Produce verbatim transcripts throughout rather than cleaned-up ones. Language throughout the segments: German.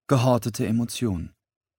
Gehortete Emotionen.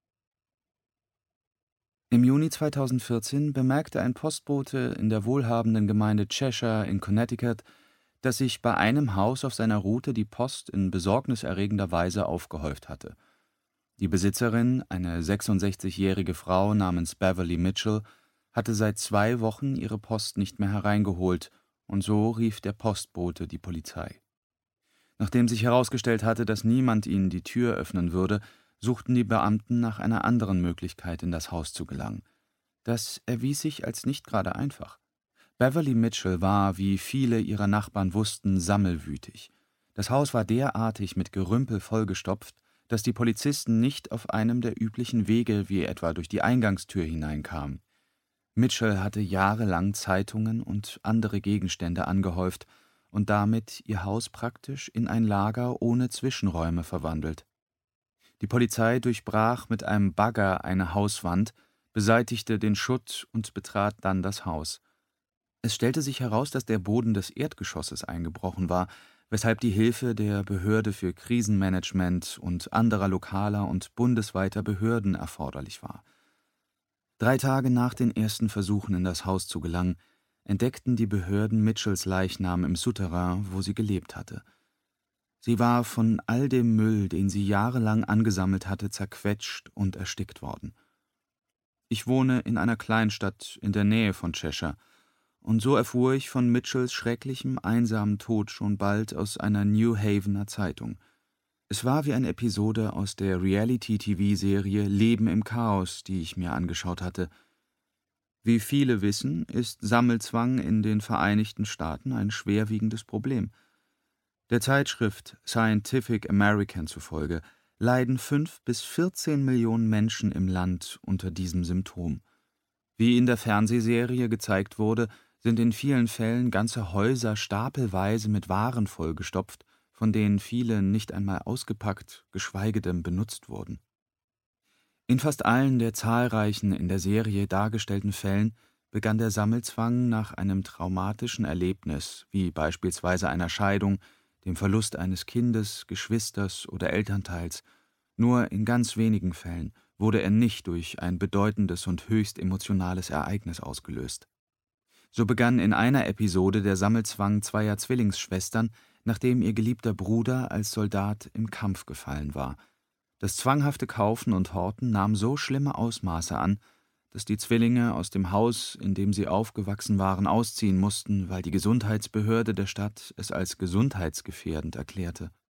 Im Juni zweitausendvierzehn bemerkte ein Postbote in der wohlhabenden Gemeinde Cheshire in Connecticut, dass sich bei einem Haus auf seiner Route die Post in besorgniserregender Weise aufgehäuft hatte. Die Besitzerin, eine sechsundsechzigjährige Frau namens Beverly Mitchell, hatte seit zwei Wochen ihre Post nicht mehr hereingeholt, und so rief der Postbote die Polizei. Nachdem sich herausgestellt hatte, dass niemand ihnen die Tür öffnen würde, suchten die Beamten nach einer anderen Möglichkeit, in das Haus zu gelangen. Das erwies sich als nicht gerade einfach. Beverly Mitchell war, wie viele ihrer Nachbarn wussten, sammelwütig. Das Haus war derartig mit Gerümpel vollgestopft, dass die Polizisten nicht auf einem der üblichen Wege, wie etwa durch die Eingangstür, hineinkamen. Mitchell hatte jahrelang Zeitungen und andere Gegenstände angehäuft und damit ihr Haus praktisch in ein Lager ohne Zwischenräume verwandelt. Die Polizei durchbrach mit einem Bagger eine Hauswand, beseitigte den Schutt und betrat dann das Haus. Es stellte sich heraus, dass der Boden des Erdgeschosses eingebrochen war, weshalb die Hilfe der Behörde für Krisenmanagement und anderer lokaler und bundesweiter Behörden erforderlich war. Drei Tage nach den ersten Versuchen, in das Haus zu gelangen, entdeckten die Behörden Mitchells Leichnam im Souterrain, wo sie gelebt hatte. Sie war von all dem Müll, den sie jahrelang angesammelt hatte, zerquetscht und erstickt worden. Ich wohne in einer Kleinstadt in der Nähe von Cheshire, und so erfuhr ich von Mitchells schrecklichem, einsamen Tod schon bald aus einer New Havener Zeitung. Es war wie eine Episode aus der Reality-T V-Serie Leben im Chaos, die ich mir angeschaut hatte. Wie viele wissen, ist Sammelzwang in den Vereinigten Staaten ein schwerwiegendes Problem. Der Zeitschrift Scientific American zufolge leiden fünf bis vierzehn Millionen Menschen im Land unter diesem Symptom. Wie in der Fernsehserie gezeigt wurde, sind in vielen Fällen ganze Häuser stapelweise mit Waren vollgestopft, von denen viele nicht einmal ausgepackt, geschweige denn benutzt wurden. In fast allen der zahlreichen in der Serie dargestellten Fällen begann der Sammelzwang nach einem traumatischen Erlebnis, wie beispielsweise einer Scheidung, dem Verlust eines Kindes, Geschwisters oder Elternteils. Nur in ganz wenigen Fällen wurde er nicht durch ein bedeutendes und höchst emotionales Ereignis ausgelöst. So begann in einer Episode der Sammelzwang zweier Zwillingsschwestern, nachdem ihr geliebter Bruder als Soldat im Kampf gefallen war. Das zwanghafte Kaufen und Horten nahm so schlimme Ausmaße an, dass die Zwillinge aus dem Haus, in dem sie aufgewachsen waren, ausziehen mussten, weil die Gesundheitsbehörde der Stadt es als gesundheitsgefährdend erklärte.